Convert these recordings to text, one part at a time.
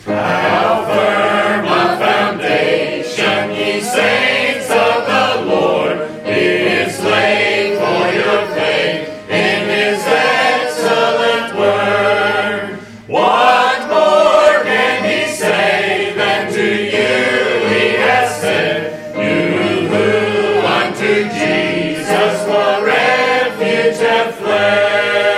How firm a foundation, ye saints of the Lord, is laid for your faith in His excellent word. What more can He say than to you He has said, you who unto Jesus for refuge have fled?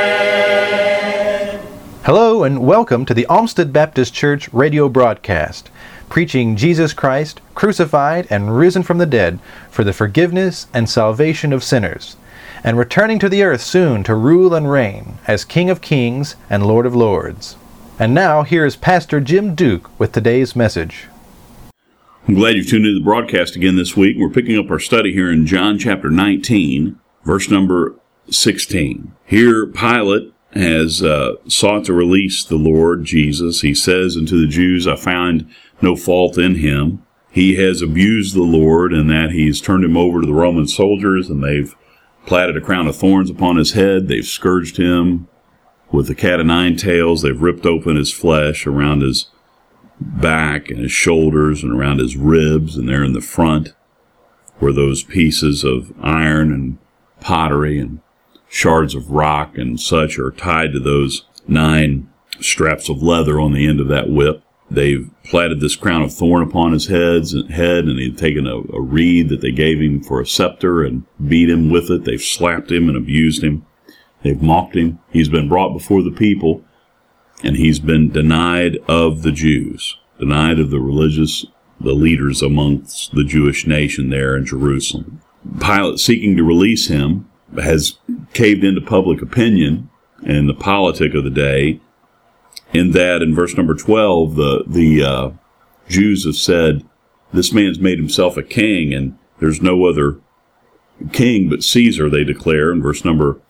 Hello and welcome to the Olmsted Baptist Church radio broadcast, preaching Jesus Christ, crucified and risen from the dead for the forgiveness and salvation of sinners, and returning to the earth soon to rule and reign as King of Kings and Lord of Lords. And now here is Pastor Jim Duke with today's message. I'm glad you've tuned into the broadcast again this week. We're picking up our study here in John chapter 19, verse number 16. Here Pilate has sought to release the Lord Jesus. He says unto the Jews, I find no fault in him. He has abused the Lord in that he's turned him over to the Roman soldiers, and they've platted a crown of thorns upon his head. They've scourged him with the cat o' nine tails. They've ripped open his flesh around his back and his shoulders and around his ribs, and there in the front were those pieces of iron and pottery and shards of rock and such are tied to those 9 straps of leather on the end of that whip. They've platted this crown of thorn upon his head, and he'd taken a reed that they gave him for a scepter and beat him with it. They've slapped him and abused him. They've mocked him. He's been brought before the people, and he's been denied of the Jews, denied of the leaders amongst the Jewish nation there in Jerusalem. Pilate, seeking to release him, has caved into public opinion and the politic of the day, in that in verse number 12, the Jews have said, this man's made himself a king, and there's no other king but Caesar, they declare in verse number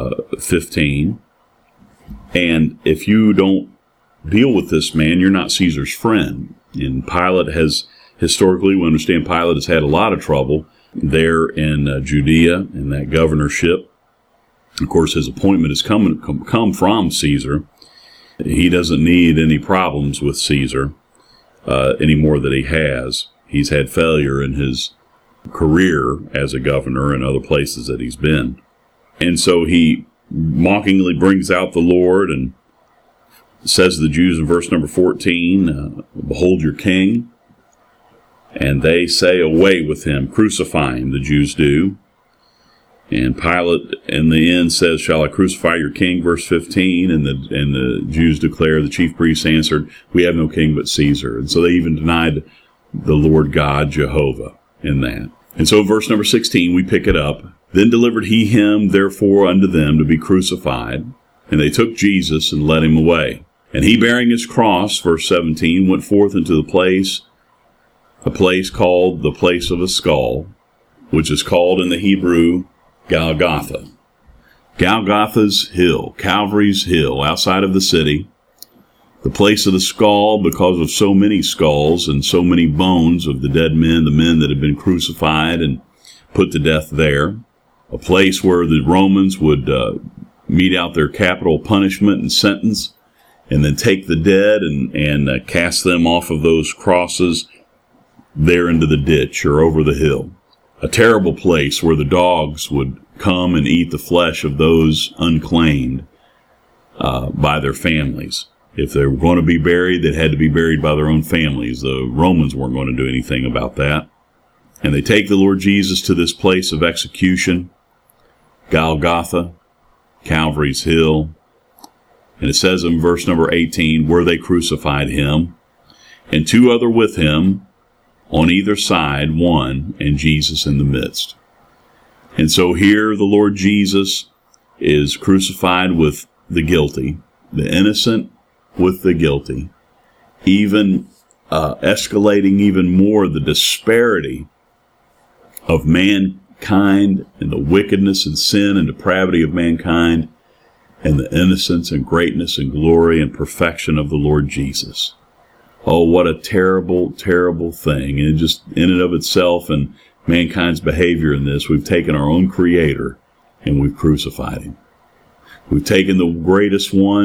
15. And if you don't deal with this man, you're not Caesar's friend. And Pilate has, historically, we understand Pilate has had a lot of trouble there in Judea, in that governorship. Of course, his appointment has come from Caesar. He doesn't need any problems with Caesar any more than he has. He's had failure in his career as a governor and other places that he's been. And so he mockingly brings out the Lord and says to the Jews in verse number 14, behold your king. And they say, away with him, crucify him, the Jews do. And Pilate, in the end, says, shall I crucify your king? Verse 15, and the Jews declare, the chief priests answered, we have no king but Caesar. And so they even denied the Lord God, Jehovah, in that. And so verse number 16, we pick it up. Then delivered he him, therefore, unto them to be crucified. And they took Jesus and led him away. And he, bearing his cross, verse 17, went forth into the place, a place called the place of a skull, which is called in the Hebrew Golgotha. Golgotha's hill, Calvary's hill, outside of the city. The place of the skull, because of so many skulls and so many bones of the dead men, the men that had been crucified and put to death there. A place where the Romans would mete out their capital punishment and sentence, and then take the dead and cast them off of those crosses there into the ditch or over the hill. A terrible place where the dogs would come and eat the flesh of those unclaimed by their families. If they were going to be buried, they had to be buried by their own families. The Romans weren't going to do anything about that. And they take the Lord Jesus to this place of execution, Golgotha, Calvary's hill. And it says in verse number 18, where they crucified him, and 2 other with him, on either side, one, and Jesus in the midst. And so here the Lord Jesus is crucified with the guilty, the innocent with the guilty, even escalating even more the disparity of mankind and the wickedness and sin and depravity of mankind and the innocence and greatness and glory and perfection of the Lord Jesus. Oh, what a terrible, terrible thing. And just in and of itself and mankind's behavior in this, we've taken our own Creator and we've crucified Him. We've taken the greatest one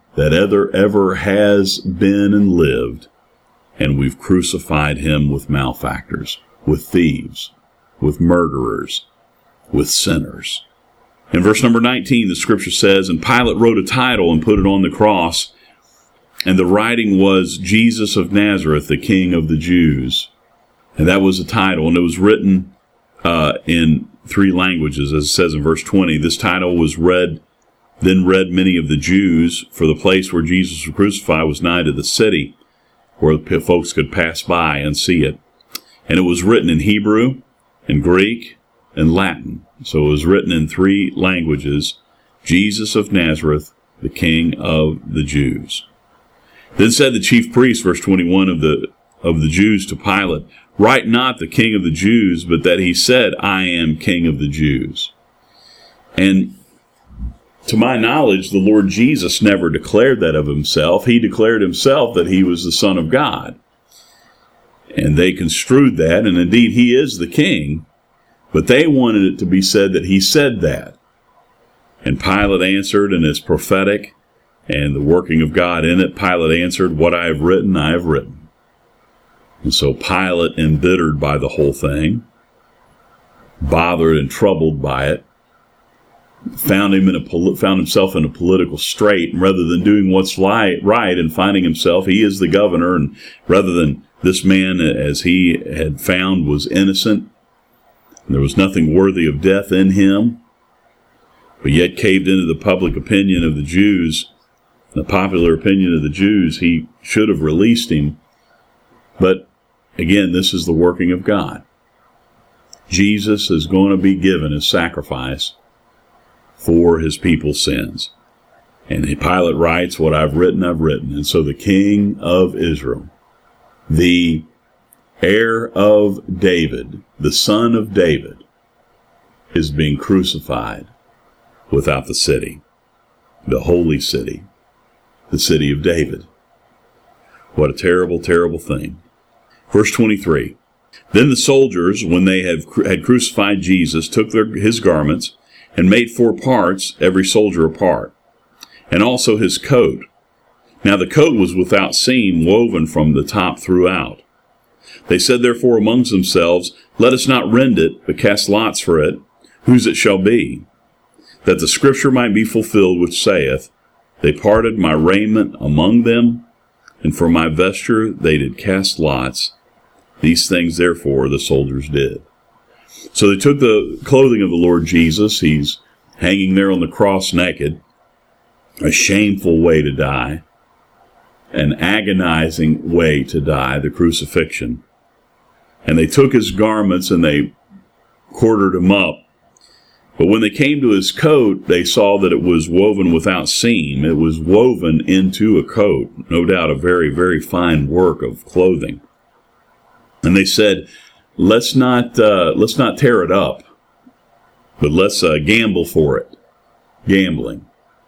that ever has been and lived, and we've crucified him with malefactors, with thieves, with murderers, with sinners. In verse number 19, the scripture says, and Pilate wrote a title and put it on the cross, and the writing was Jesus of Nazareth, the King of the Jews. And that was the title, and it was written in 3 languages, as it says in verse 20. This title was read many of the Jews, for the place where Jesus was crucified was nigh to the city, where the folks could pass by and see it. And it was written in Hebrew, in Greek, and Latin. So it was written in 3 languages, Jesus of Nazareth, the King of the Jews. Then said the chief priest, verse 21 of the Jews to Pilate, write not the King of the Jews, but that he said, I am King of the Jews. And to my knowledge, the Lord Jesus never declared that of himself. He declared himself that he was the Son of God. And they construed that, and indeed he is the King, but they wanted it to be said that he said that. And Pilate answered, and it's prophetic, and the working of God in it, Pilate answered, what I have written, I have written. And so Pilate, embittered by the whole thing, bothered and troubled by it, found himself in a political strait, and rather than doing what's right and finding himself, he is the governor, and rather than this man, as he had found, was innocent, there was nothing worthy of death in him, but yet caved into the public opinion of the Jews, the popular opinion of the Jews, he should have released him. But again, this is the working of God. Jesus is going to be given as sacrifice for his people's sins. And Pilate writes, what I've written, I've written. And so the King of Israel, the heir of David, the son of David, is being crucified without the city, the holy city, the city of David. What a terrible, terrible thing. Verse 23, then the soldiers, when they had crucified Jesus, took his garments and made 4 parts, every soldier a part, and also his coat. Now the coat was without seam, woven from the top throughout. They said therefore amongst themselves, let us not rend it, but cast lots for it, whose it shall be, that the scripture might be fulfilled, which saith, they parted my raiment among them, and for my vesture they did cast lots. These things therefore the soldiers did. So they took the clothing of the Lord Jesus. He's hanging there on the cross naked, a shameful way to die, an agonizing way to die, the crucifixion. And they took his garments and they quartered him up. But when they came to his coat, they saw that it was woven without seam. It was woven into a coat, no doubt a very, very fine work of clothing. And they said, let's not tear it up, but let's gamble for it. Gambling,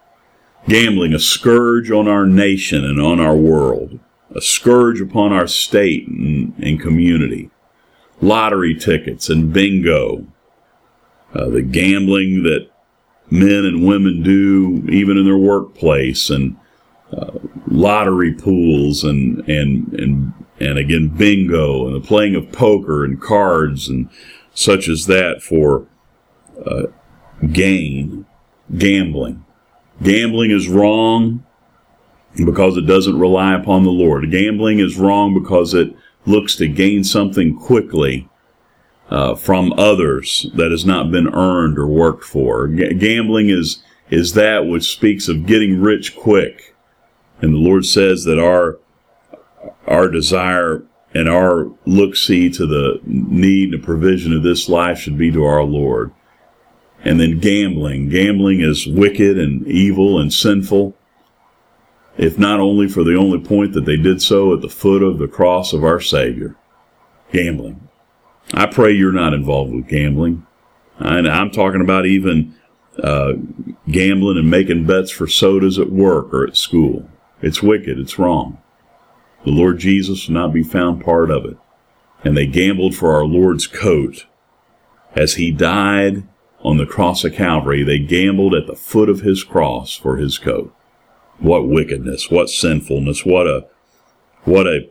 a scourge on our nation and on our world, a scourge upon our state and community. Lottery tickets and bingo, the gambling that men and women do even in their workplace, and lottery pools and again bingo, and the playing of poker and cards and such as that for gain. Gambling is wrong because it doesn't rely upon the Lord. Gambling is wrong because it looks to gain something quickly from others that has not been earned or worked for. Gambling is that which speaks of getting rich quick. And the Lord says that our desire and our look-see to the need and provision of this life should be to our Lord. And then gambling is wicked and evil and sinful, if not only for the only point that they did so at the foot of the cross of our Savior. Gambling. I pray you're not involved with gambling. And I'm talking about even gambling and making bets for sodas at work or at school. It's wicked. It's wrong. The Lord Jesus will not be found part of it. And they gambled for our Lord's coat. As he died on the cross of Calvary, they gambled at the foot of his cross for his coat. What wickedness, what sinfulness, what a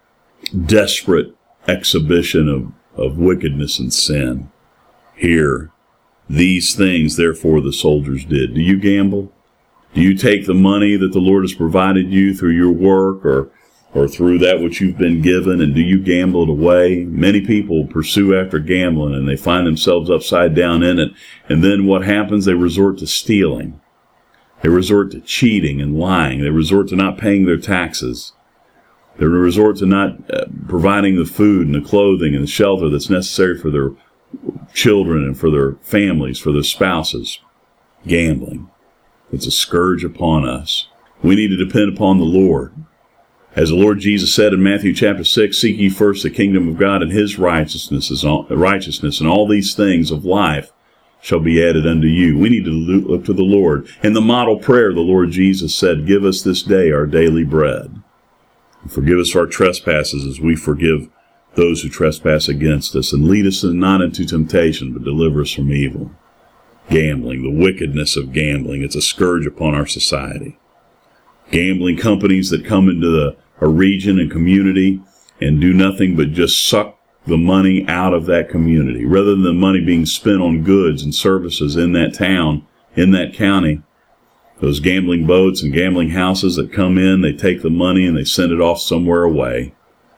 desperate exhibition of wickedness and sin. Here, these things, therefore, the soldiers did. Do you gamble? Do you take the money that the Lord has provided you through your work or through that which you've been given, and do you gamble it away? Many people pursue after gambling, and they find themselves upside down in it. And then what happens? They resort to stealing. They resort to cheating and lying. They resort to not paying their taxes. They resort to not providing the food and the clothing and the shelter that's necessary for their children and for their families, for their spouses. Gambling. It's a scourge upon us. We need to depend upon the Lord. As the Lord Jesus said in Matthew chapter 6, seek ye first the kingdom of God and his righteousness, and all these things of life shall be added unto you. We need to look to the Lord. In the model prayer, the Lord Jesus said, give us this day our daily bread. And forgive us our trespasses as we forgive those who trespass against us. And lead us not into temptation, but deliver us from evil. Gambling, the wickedness of gambling. It's a scourge upon our society. Gambling companies that come into a region and community and do nothing but just suck the money out of that community. Rather than the money being spent on goods and services in that town, in that county, those gambling boats and gambling houses that come in, they take the money and they send it off somewhere away.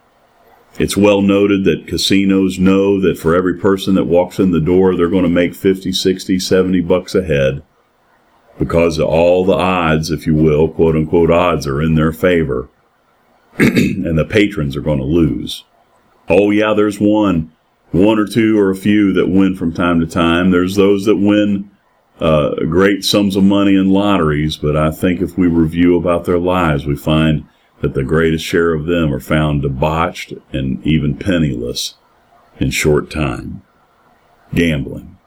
It's well noted that casinos know that for every person that walks in the door, they're going to make 50, 60, 70 bucks a head, because all the odds, if you will, quote unquote odds, are in their favor. And the patrons are going to lose. Oh yeah, there's one or two or a few that win from time to time. There's those that win great sums of money in lotteries, but I think if we review about their lives, we find that the greatest share of them are found debauched and even penniless in short time. Gambling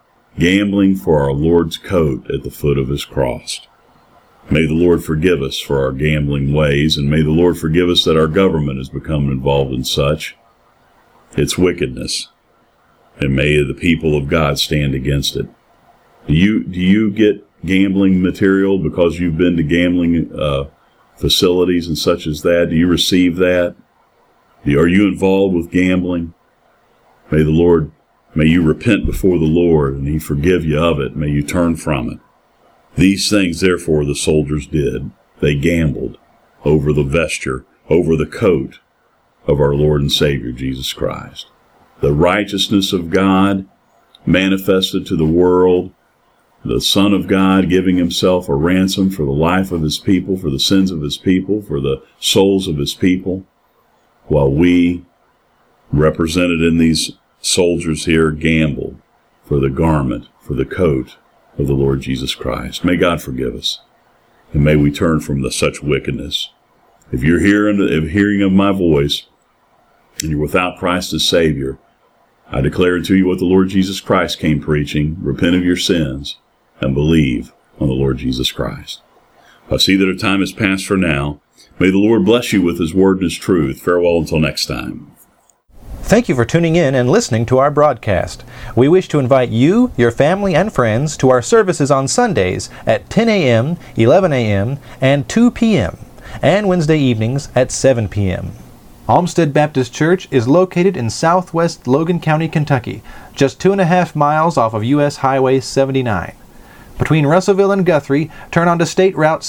for our Lord's coat at the foot of his cross. May the Lord forgive us for our gambling ways, and may the Lord forgive us that our government has become involved in such. It's wickedness, and may the people of God stand against it. Do you get gambling material because you've been to gambling facilities and such as that? Do you receive that? Are you involved with gambling? May you repent before the Lord, and he forgive you of it. May you turn from it. These things, therefore, the soldiers did. They gambled over the vesture, over the coat of our Lord and Savior, Jesus Christ. The righteousness of God manifested to the world, the Son of God giving himself a ransom for the life of his people, for the sins of his people, for the souls of his people, while we, represented in these soldiers here, gamble for the garment, for the coat of the Lord Jesus Christ. May God forgive us, and may we turn from such wickedness. If you're hearing of my voice, and you're without Christ as Savior, I declare unto you what the Lord Jesus Christ came preaching: repent of your sins and believe on the Lord Jesus Christ. I see that our time has passed for now. May the Lord bless you with his word and his truth. Farewell until next time. Thank you for tuning in and listening to our broadcast. We wish to invite you, your family, and friends to our services on Sundays at 10 a.m., 11 a.m., and 2 p.m., and Wednesday evenings at 7 p.m. Olmsted Baptist Church is located in southwest Logan County, Kentucky, just 2.5 miles off of U.S. Highway 79. Between Russellville and Guthrie, turn onto State Route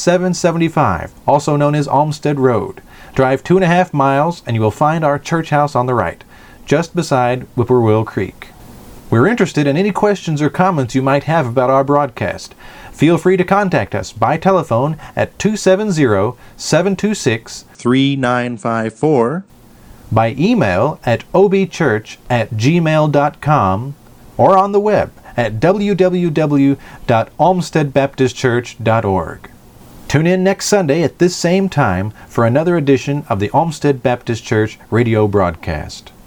775, also known as Olmsted Road. Drive 2.5 miles and you will find our church house on the right, just beside Whippoorwill Creek. We're interested in any questions or comments you might have about our broadcast. Feel free to contact us by telephone at 270-726-3954, by email at obchurch@gmail.com, or on the web at www.olmstedbaptistchurch.org. Tune in next Sunday at this same time for another edition of the Olmsted Baptist Church radio broadcast.